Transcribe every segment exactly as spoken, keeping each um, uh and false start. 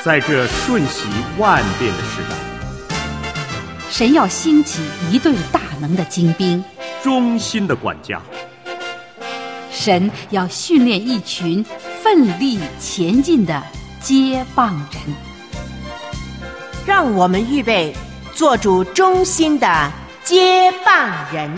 在这瞬息万变的时代， 神要兴起一队大能的精兵， 忠心的管家。 神要训练一群奋力前进的接棒人。 让我们预备做主忠心的接棒人。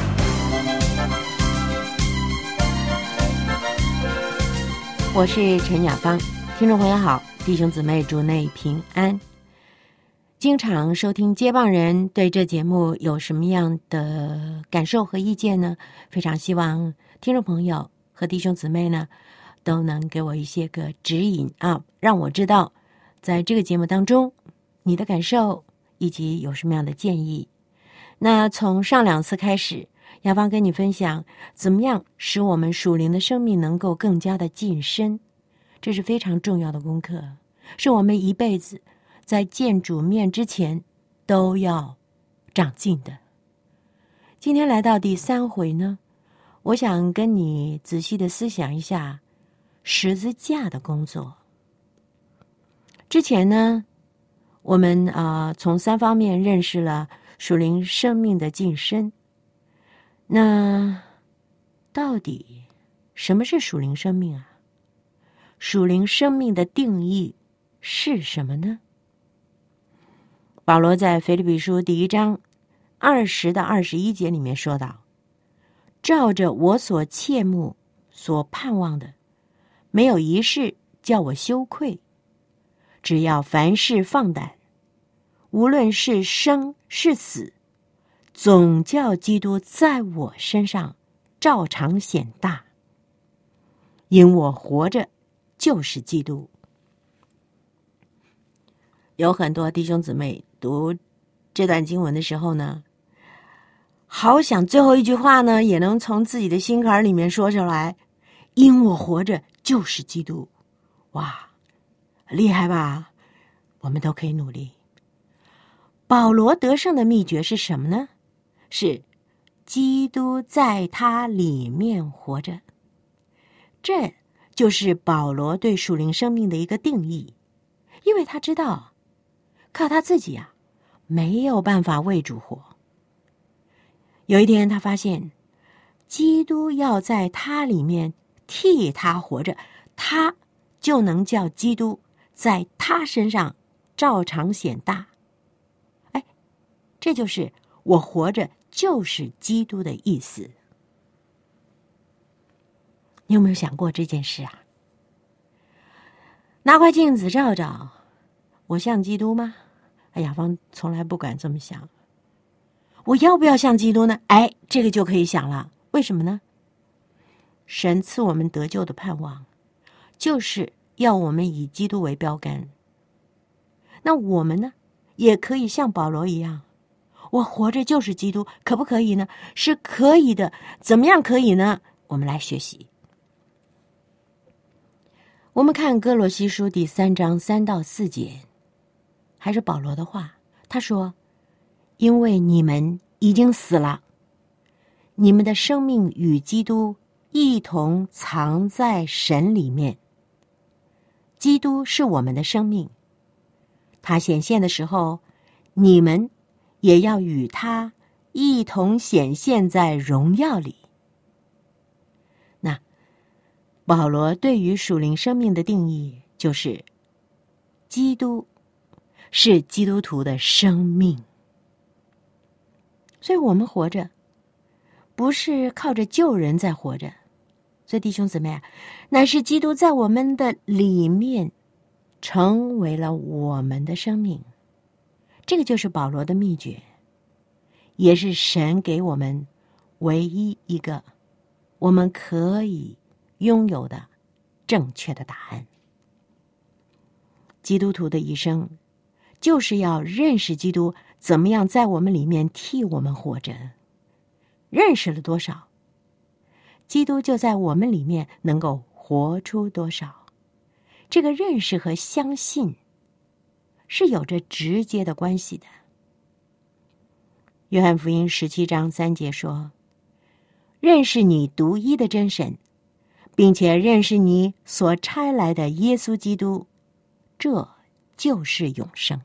我是陈雅芳，听众朋友好，弟兄姊妹主内平安。经常收听接棒人，对这节目有什么样的感受和意见呢？非常希望听众朋友和弟兄姊妹呢都能给我一些个指引啊，让我知道在这个节目当中你的感受以及有什么样的建议。那从上两次开始，雅芳跟你分享怎么样使我们属灵的生命能够更加的晋升，这是非常重要的功课，是我们一辈子在见主面之前都要长进的。今天来到第三回呢，我想跟你仔细的思想一下十字架的工作。之前呢，我们啊、呃、从三方面认识了属灵生命的晋升。那到底什么是属灵生命啊？属灵生命的定义是什么呢？保罗在腓立比书第一章二十到二十一节里面说道：照着我所切慕所盼望的，没有一事叫我羞愧，只要凡事放胆，无论是生是死，总叫基督在我身上照常显大。因我活着就是基督。有很多弟兄姊妹读这段经文的时候呢，好想最后一句话呢也能从自己的心坎里面说出来，因我活着就是基督。哇，厉害吧？我们都可以努力。保罗得胜的秘诀是什么呢？是基督在他里面活着。这就是保罗对属灵生命的一个定义，因为他知道靠他自己啊没有办法为主活。有一天他发现基督要在他里面替他活着，他就能叫基督在他身上照常显大。哎，这就是我活着就是基督的意思。你有没有想过这件事啊？拿块镜子照照，我像基督吗？哎，雅芳从来不敢这么想。我要不要像基督呢？哎，这个就可以想了。为什么呢？神赐我们得救的盼望，就是要我们以基督为标杆。那我们呢，也可以像保罗一样，我活着就是基督，可不可以呢？是可以的。怎么样可以呢？我们来学习。我们看哥罗西书第三章三到四节，还是保罗的话，他说：因为你们已经死了，你们的生命与基督一同藏在神里面。基督是我们的生命，他显现的时候，你们也要与他一同显现在荣耀里。那保罗对于属灵生命的定义就是，基督是基督徒的生命。所以我们活着不是靠着救人在活着，所以弟兄姊妹啊，乃是基督在我们的里面成为了我们的生命。这个就是保罗的秘诀，也是神给我们唯一一个我们可以拥有的正确的答案。基督徒的一生就是要认识基督怎么样在我们里面替我们活着。认识了多少，基督就在我们里面能够活出多少。这个认识和相信是有着直接的关系的。约翰福音十七章三节说：认识你独一的真神，并且认识你所差来的耶稣基督，这就是永生。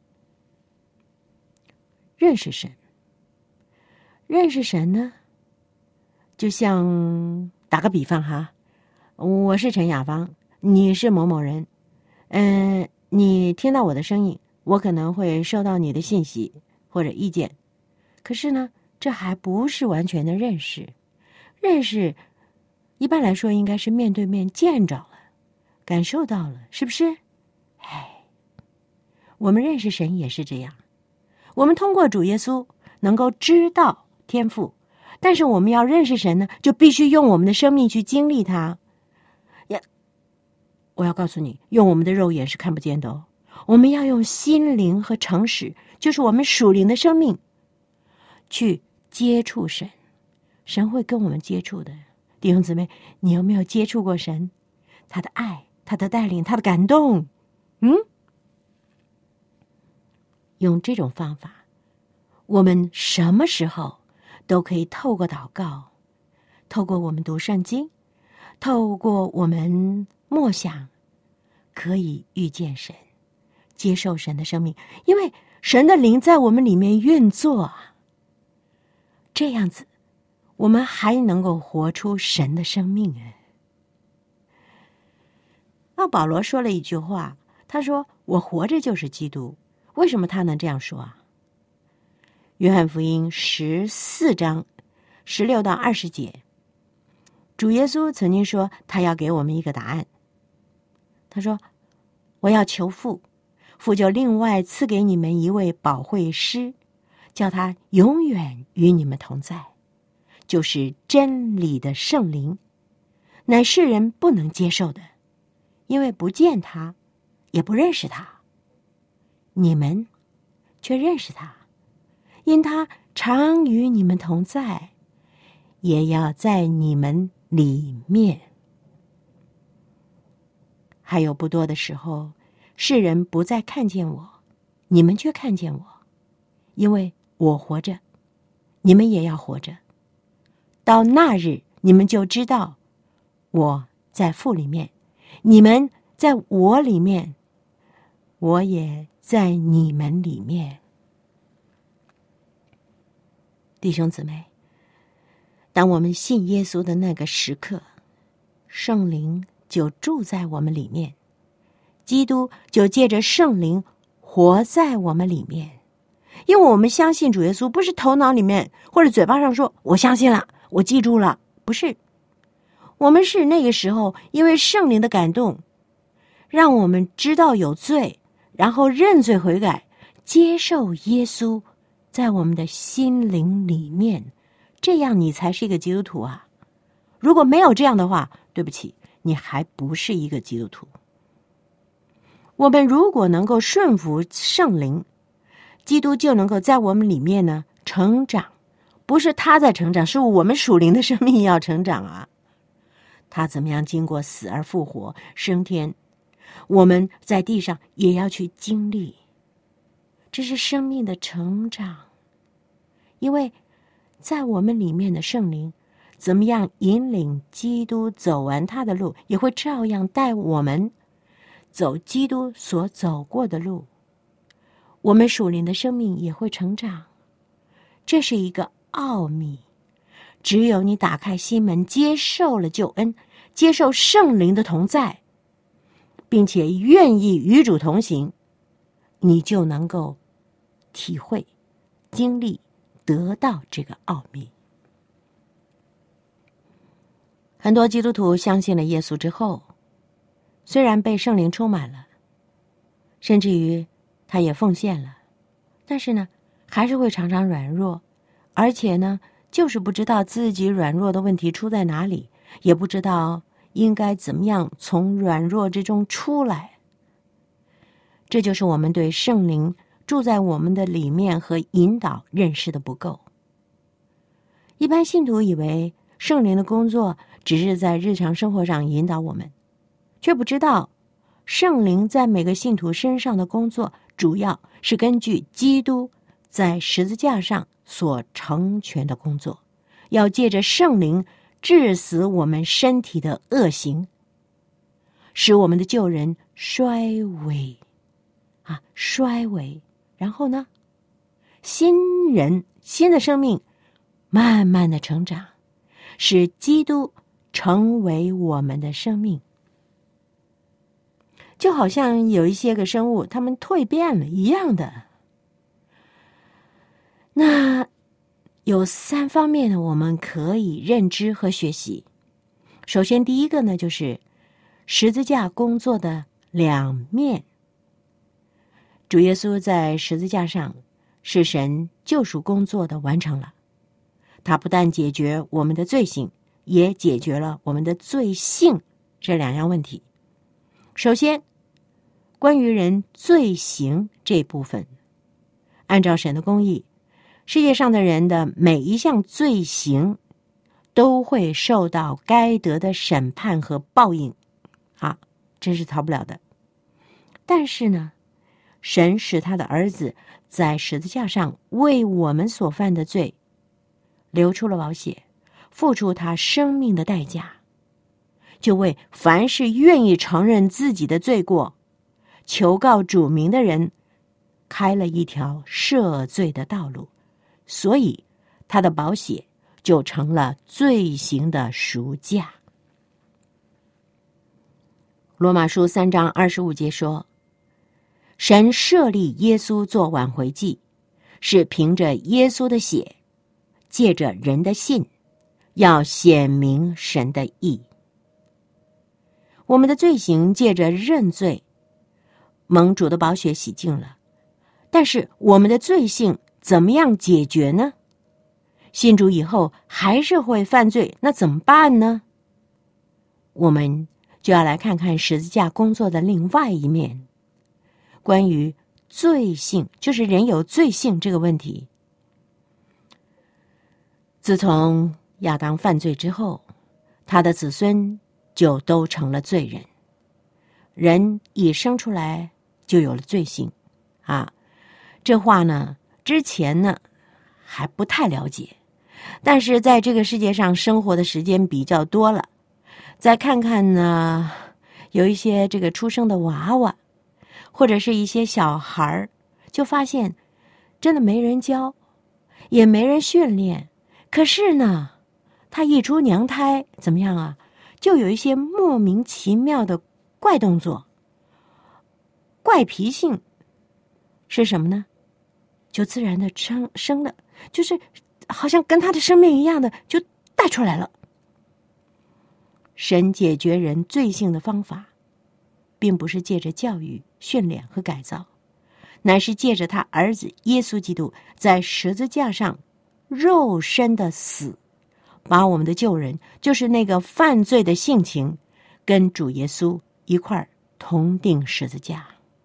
认识神，认识神呢，就像打个比方哈，我是陈雅芳，你是某某人，嗯、呃，你听到我的声音，我可能会收到你的信息或者意见，可是呢，这还不是完全的认识。认识一般来说应该是面对面见着了，感受到了，是不是？哎，我们认识神也是这样，我们通过主耶稣能够知道天父，但是我们要认识神呢，就必须用我们的生命去经历它。呀，我要告诉你，用我们的肉眼是看不见的哦。我们要用心灵和诚实，就是我们属灵的生命，去接触神。神会跟我们接触的。弟兄姊妹，你有没有接触过神？他的爱，他的带领，他的感动。嗯，用这种方法，我们什么时候都可以透过祷告，透过我们读圣经，透过我们默想，可以遇见神，接受神的生命，因为神的灵在我们里面运作啊。这样子我们还能够活出神的生命哎。那保罗说了一句话，他说我活着就是基督。为什么他能这样说啊？约翰福音十四章十六到二十节，主耶稣曾经说他要给我们一个答案。他说我要求父，父就另外赐给你们一位保惠师，叫他永远与你们同在，就是真理的圣灵，乃世人不能接受的，因为不见他，也不认识他。你们却认识他，因他常与你们同在，也要在你们里面。还有不多的时候，世人不再看见我，你们却看见我，因为我活着，你们也要活着。到那日，你们就知道我在父里面，你们在我里面，我也在你们里面。弟兄姊妹，当我们信耶稣的那个时刻，圣灵就住在我们里面，基督就借着圣灵活在我们里面。因为我们相信主耶稣，不是头脑里面或者嘴巴上说我相信了，我记住了，不是。我们是那个时候因为圣灵的感动，让我们知道有罪，然后认罪悔改，接受耶稣在我们的心灵里面，这样你才是一个基督徒啊。如果没有这样的话，对不起，你还不是一个基督徒。我们如果能够顺服圣灵，基督就能够在我们里面呢成长，不是他在成长，是我们属灵的生命要成长啊。他怎么样经过死而复活升天，我们在地上也要去经历，这是生命的成长。因为在我们里面的圣灵怎么样引领基督走完他的路，也会照样带我们走基督所走过的路，我们属灵的生命也会成长。这是一个奥秘，只有你打开心门，接受了救恩，接受圣灵的同在，并且愿意与主同行，你就能够体会、经历、得到这个奥秘。很多基督徒相信了耶稣之后，虽然被圣灵充满了，甚至于他也奉献了，但是呢，还是会常常软弱，而且呢，就是不知道自己软弱的问题出在哪里，也不知道应该怎么样从软弱之中出来。这就是我们对圣灵住在我们的里面和引导认识的不够。一般信徒以为圣灵的工作只是在日常生活上引导我们，却不知道圣灵在每个信徒身上的工作主要是根据基督在十字架上所成全的工作，要借着圣灵治死我们身体的恶行，使我们的旧人衰微， 啊衰微，然后呢，新人新的生命慢慢的成长，使基督成为我们的生命。就好像有一些个生物，它们蜕变了一样的。那有三方面呢，我们可以认知和学习。首先，第一个呢，就是十字架工作的两面。主耶稣在十字架上是神救赎工作的完成了，他不但解决我们的罪行，也解决了我们的罪性这两样问题。首先，关于人罪行这部分，按照神的公义，世界上的人的每一项罪行都会受到该得的审判和报应，啊，这是逃不了的。但是呢，神使他的儿子在十字架上为我们所犯的罪流出了宝血，付出他生命的代价，就为凡是愿意承认自己的罪过，求告主名的人开了一条赦罪的道路，所以他的宝血就成了罪行的赎价。罗马书三章二十五节说，神设立耶稣做挽回祭，是凭着耶稣的血，借着人的信，要显明神的义。我们的罪行借着认罪，蒙主的宝血洗净了，但是我们的罪性怎么样解决呢？信主以后还是会犯罪，那怎么办呢？我们就要来看看十字架工作的另外一面，关于罪性，就是人有罪性这个问题。自从亚当犯罪之后，他的子孙就都成了罪人。人一生出来就有了罪性啊，这话呢，之前呢还不太了解，但是在这个世界上生活的时间比较多了，再看看呢，有一些这个出生的娃娃，或者是一些小孩，就发现真的没人教，也没人训练，可是呢，他一出娘胎怎么样啊，就有一些莫名其妙的怪动作，怪脾性是什么呢？就自然的生生了，就是好像跟他的生命一样的就带出来了。神解决人罪性的方法，并不是借着教育、训练和改造，乃是借着他儿子耶稣基督在十字架上肉身的死，把我们的旧人，就是那个犯罪的性情，跟主耶稣一块儿同钉十字架。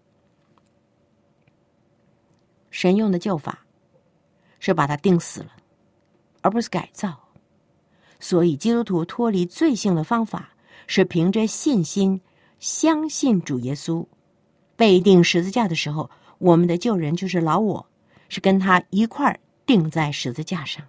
神用的救法是把他钉死了，而不是改造。所以基督徒脱离罪性的方法是凭着信心相信主耶稣，被钉十字架的时候，我们的旧人就是老我，是跟他一块儿钉在十字架上。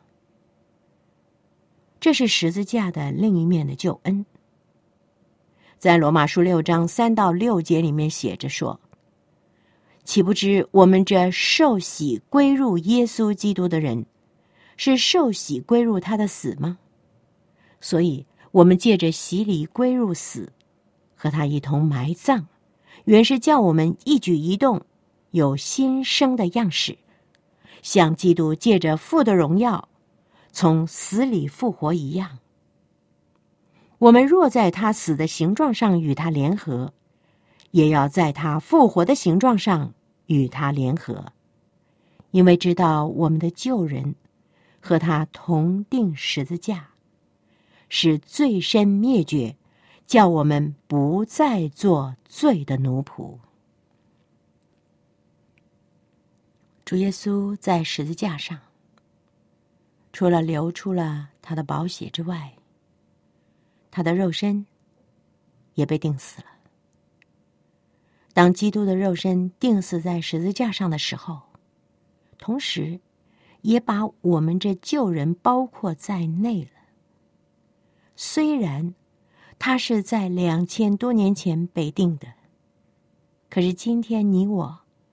这是十字架的另一面的救恩。在罗马书六章三到六节里面写着说，岂不知我们这受洗归入耶稣基督的人，是受洗归入他的死吗？所以我们借着洗礼归入死，和他一同埋葬，原是叫我们一举一动有新生的样式，像基督借着父的荣耀从死里复活一样。我们若在他死的形状上与他联合，也要在他复活的形状上与他联合，因为知道我们的旧人和他同钉十字架，使罪身灭绝，叫我们不再做罪的奴仆。主耶稣在十字架上，除了流出了他的宝血之外，他的肉身也被钉死了。当基督的肉身钉死在十字架上的时候，同时也把我们这旧人包括在内了。虽然他是在两千多年前被钉的，可是今天你我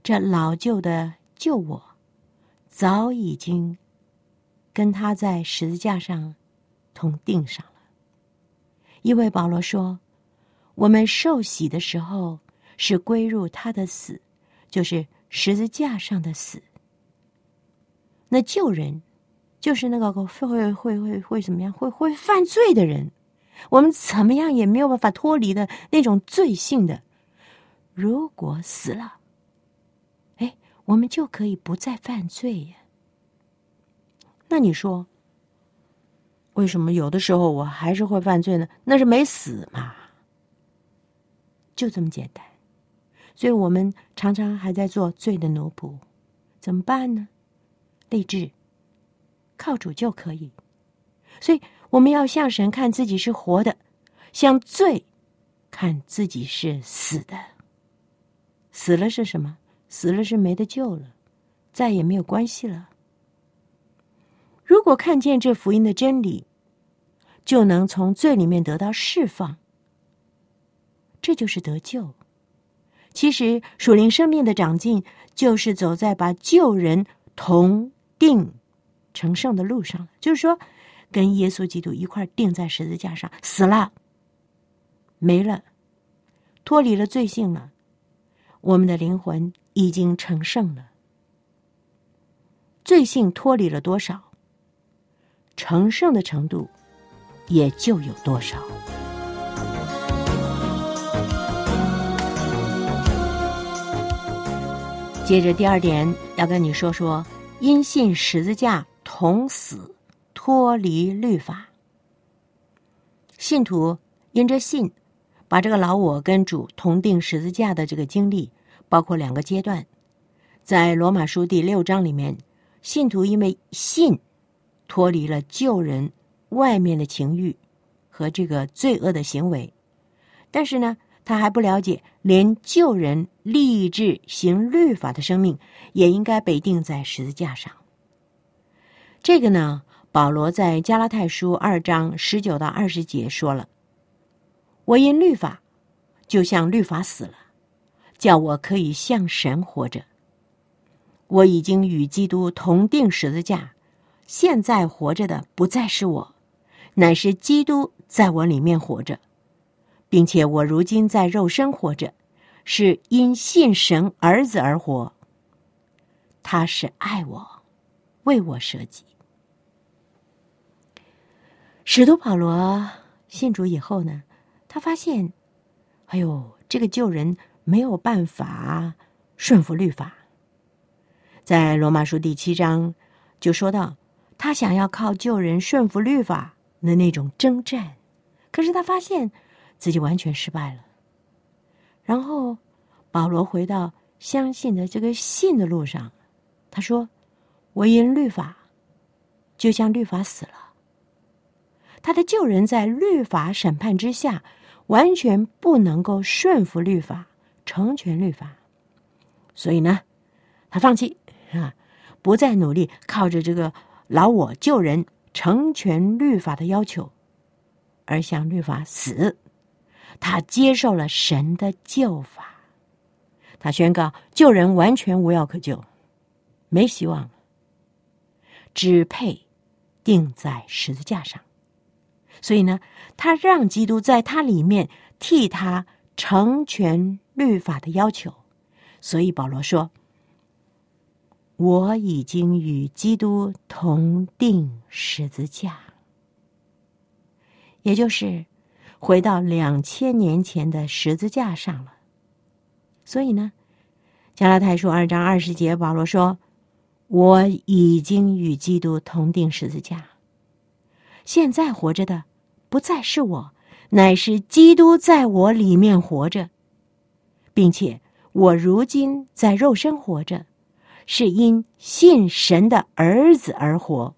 这老旧的旧我早已经跟他在十字架上同钉上了。因为保罗说，我们受洗的时候是归入他的死，就是十字架上的死。那旧人就是那个会会会会怎么样，会会犯罪的人，我们怎么样也没有办法脱离的那种罪性的。如果死了，哎，我们就可以不再犯罪呀。那你说，为什么有的时候我还是会犯罪呢？那是没死嘛，就这么简单。所以我们常常还在做罪的奴仆，怎么办呢？立志靠主就可以。所以我们要向神看自己是活的，向罪看自己是死的。死了是什么？死了是没得救了，再也没有关系了。如果看见这福音的真理，就能从罪里面得到释放，这就是得救。其实属灵生命的长进，就是走在把救人同定成圣的路上，就是说跟耶稣基督一块钉在十字架上，死了，没了，脱离了罪性了，我们的灵魂已经成圣了。罪性脱离了多少，成圣的程度也就有多少。接着第二点要跟你说说，因信十字架同死，脱离律法。信徒因着信，把这个老我跟主同定十字架的这个经历，包括两个阶段。在罗马书第六章里面，信徒因为信脱离了旧人外面的情欲和这个罪恶的行为，但是呢，他还不了解，连旧人立志行律法的生命也应该被钉在十字架上。这个呢，保罗在加拉太书二章十九到二十节说了，我因律法就像律法死了，叫我可以向神活着。我已经与基督同定十字架，现在活着的不再是我，乃是基督在我里面活着，并且我如今在肉身活着，是因信神儿子而活。他是爱我，为我舍己。使徒保罗信主以后呢，他发现，哎呦，这个旧人没有办法顺服律法。在罗马书第七章就说到，他想要靠旧人顺服律法的那种征战，可是他发现自己完全失败了。然后保罗回到相信的这个信的路上，他说，我因律法就像律法死了。他的旧人在律法审判之下，完全不能够顺服律法，成全律法。所以呢，他放弃啊，不再努力靠着这个老我旧人成全律法的要求，而向律法死。他接受了神的救法，他宣告旧人完全无药可救，没希望了，只配钉在十字架上。所以呢，他让基督在他里面替他成全律法的要求。所以保罗说，我已经与基督同定十字架，也就是回到两千年前的十字架上了。所以呢，加拉太书二章二十节，保罗说，我已经与基督同定十字架，现在活着的不再是我，乃是基督在我里面活着，并且我如今在肉身活着，是因信神的儿子而活。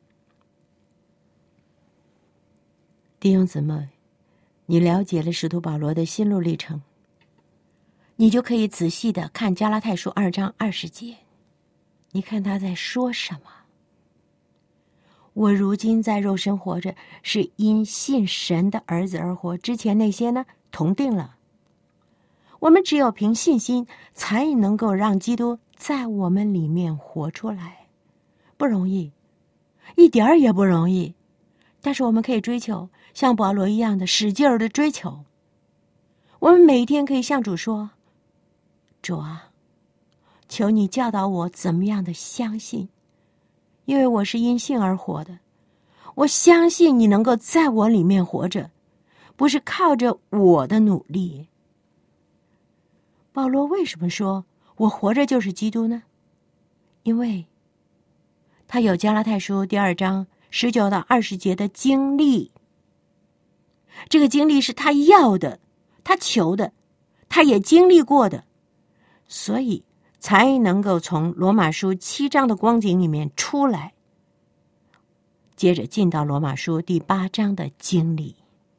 弟兄姊妹，你了解了使徒保罗的心路历程，你就可以仔细的看加拉太书二章二十节，你看他在说什么。我如今在肉身活着，是因信神的儿子而活。之前那些呢，同定了。 我们只有凭信心，才能够让基督在我们里面活出来。不容易，一点儿也不容易。但是我们可以追求，像保罗一样的使劲儿的追求。我们每一天可以向主说：主啊，求你教导我怎么样的相信，因为我是因信而活的。我相信你能够在我里面活着，不是靠着我的努力。保罗为什么说我活着就是基督呢？因为他有加拉太书第二章十九到二十节的经历，这个经历是他要的，他求的，他也经历过的，所以才能够从罗马书七章的光景里面出来，接着进到罗马书第八章的经历。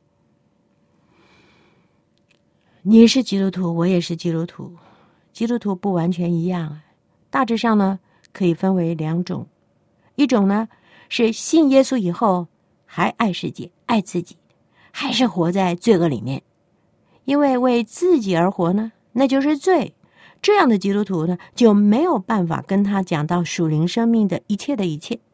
你是基督徒，我也是基督徒，基督徒不完全一样，大致上呢可以分为两种，一种呢是信耶稣以后还爱世界爱自己，还是活在罪恶里面，因为为自己而活呢那就是罪，这样的基督徒呢就没有办法跟他讲到属灵生命的一切的一切。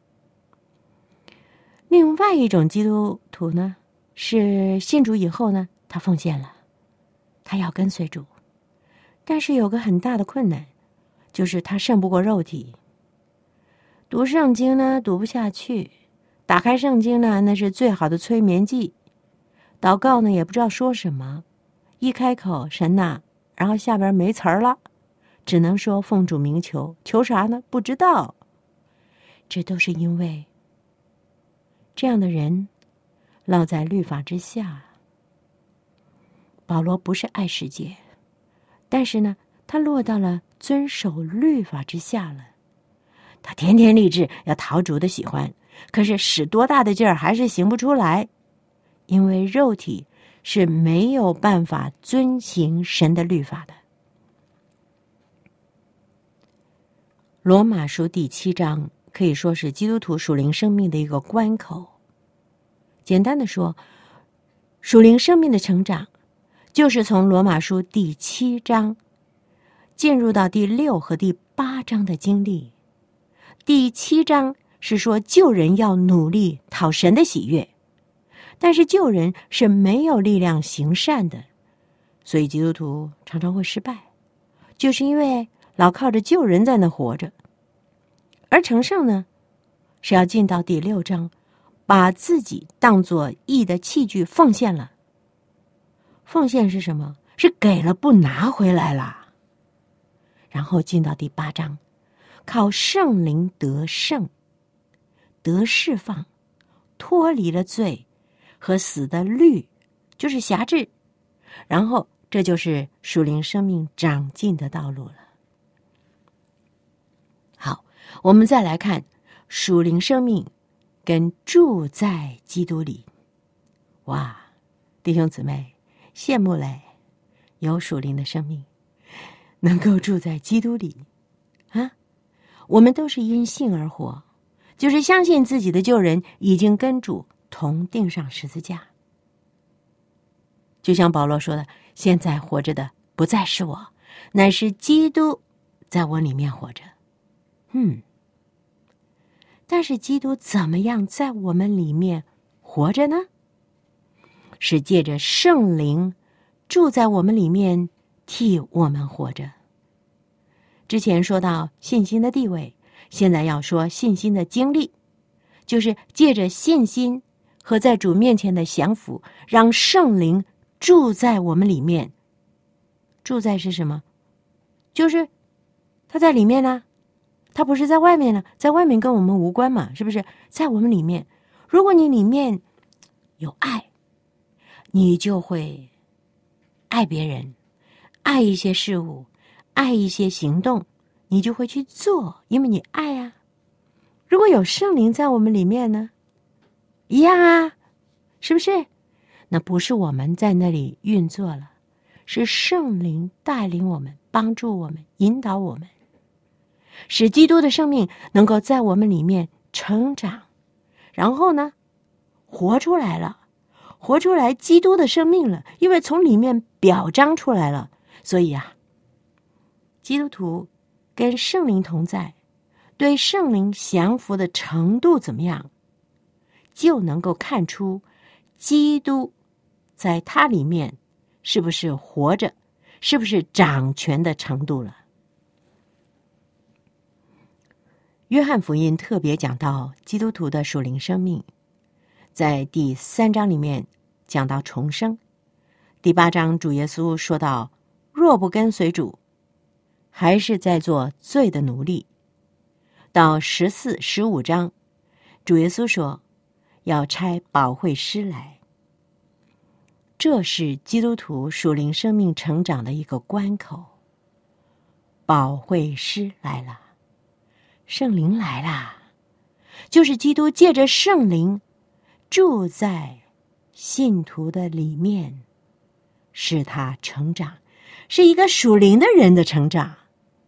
另外一种基督徒呢是信主以后呢他奉献了，他要跟随主，但是有个很大的困难，就是他胜不过肉体。读圣经呢读不下去，打开圣经呢那是最好的催眠剂，祷告呢也不知道说什么，一开口神呐，然后下边没词儿了，只能说奉主名求，求啥呢不知道。这都是因为这样的人落在律法之下。保罗不是爱世界，但是呢他落到了遵守律法之下了。他天天立志要讨主的喜欢，可是使多大的劲儿还是行不出来，因为肉体是没有办法遵行神的律法的。罗马书第七章可以说是基督徒属灵生命的一个关口。简单的说，属灵生命的成长就是从罗马书第七章进入到第六和第八章的经历。第七章是说救人要努力讨神的喜悦，但是救人是没有力量行善的，所以基督徒常常会失败，就是因为老靠着救人在那活着。而成圣呢，是要进到第六章，把自己当作义的器具奉献了。奉献是什么？是给了不拿回来了。然后进到第八章，靠圣灵得胜，得释放，脱离了罪和死的律，就是辖制。然后这就是属灵生命长进的道路了。好，我们再来看属灵生命跟住在基督里。哇，弟兄姊妹，羡慕嘞，有属灵的生命能够住在基督里啊！我们都是因信而活，就是相信自己的救人已经跟主同钉上十字架。就像保罗说的，现在活着的不再是我，乃是基督在我里面活着。嗯，但是基督怎么样在我们里面活着呢？是借着圣灵住在我们里面，替我们活着。之前说到信心的地位，现在要说信心的经历，就是借着信心和在主面前的降服，让圣灵住在我们里面。住在是什么？就是他在里面呢、啊，他不是在外面呢，在外面跟我们无关嘛，是不是？在我们里面，如果你里面有爱，你就会爱别人，爱一些事物，爱一些行动，你就会去做，因为你爱啊。如果有圣灵在我们里面呢，一样啊，是不是？那不是我们在那里运作了，是圣灵带领我们，帮助我们，引导我们，使基督的生命能够在我们里面成长，然后呢，活出来了，活出来基督的生命了，因为从里面表彰出来了， 所以啊，基督徒跟圣灵同在，对圣灵降服的程度怎么样，就能够看出基督在他里面是不是活着，是不是掌权的程度了。约翰福音特别讲到基督徒的属灵生命，在第三章里面讲到重生，第八章主耶稣说到，若不跟随主，还是在做罪的奴隶。到十四、十五章，主耶稣说要差保惠师来。这是基督徒属灵生命成长的一个关口。保惠师来了，圣灵来啦，就是基督借着圣灵住在信徒的里面，使他成长，是一个属灵的人的成长。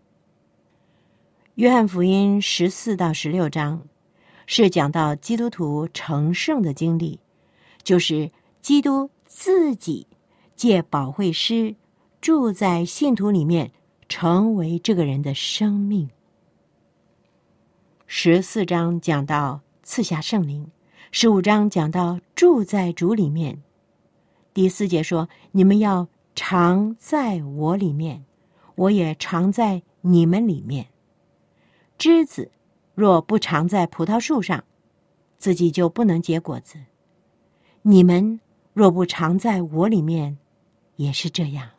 约翰福音十四到十六章是讲到基督徒成圣的经历，就是基督自己借保惠师住在信徒里面，成为这个人的生命。十四章讲到赐下圣灵，十五章讲到住在主里面。第四节说，你们要常在我里面，我也常在你们里面。枝子若不常在葡萄树上，自己就不能结果子。你们若不常在我里面，也是这样。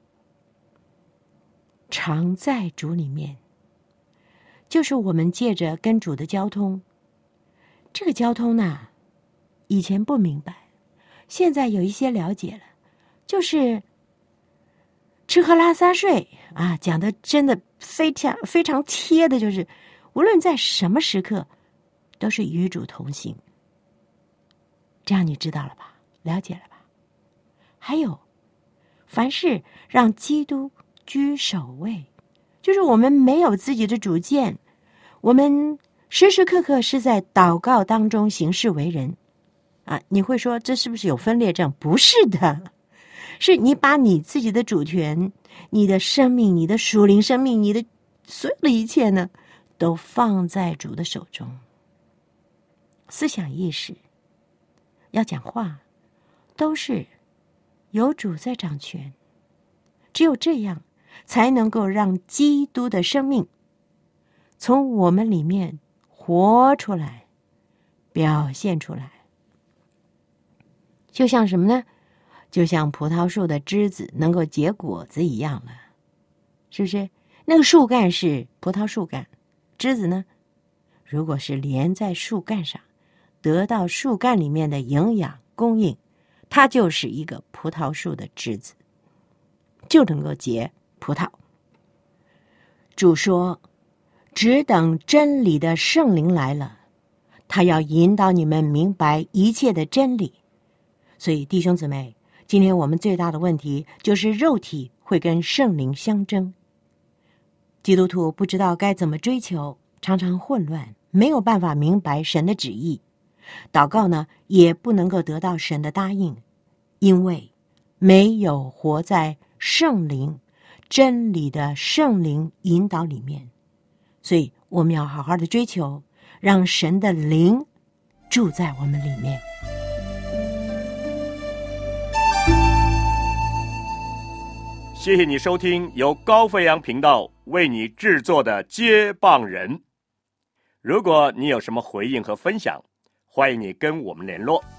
常在主里面，就是我们借着跟主的交通。这个交通呢，以前不明白，现在有一些了解了，就是吃喝拉撒睡啊，讲的真的非常非常贴的，就是无论在什么时刻，都是与主同行。这样你知道了吧？了解了吧？还有，凡事让基督居首位，就是我们没有自己的主见，我们时时刻刻是在祷告当中行事为人啊。你会说这是不是有分裂症？不是的，是你把你自己的主权，你的生命，你的属灵生命，你的所有的一切呢，都放在主的手中。思想意识，要讲话，都是有主在掌权。只有这样，才能够让基督的生命从我们里面活出来，表现出来。就像什么呢？就像葡萄树的枝子能够结果子一样了，是不是？那个树干是葡萄树干，枝子呢，如果是连在树干上，得到树干里面的营养供应，它就是一个葡萄树的枝子，就能够结葡萄。主说，只等真理的圣灵来了，他要引导你们明白一切的真理。所以弟兄姊妹，今天我们最大的问题就是肉体会跟圣灵相争。基督徒不知道该怎么追求，常常混乱，没有办法明白神的旨意。祷告呢，也不能够得到神的答应，因为没有活在圣灵真理的圣灵引导里面。所以我们要好好的追求，让神的灵住在我们里面。 谢谢你收听由高飞扬频道为你制作的接棒人。如果你有什么回应和分享，欢迎你跟我们联络。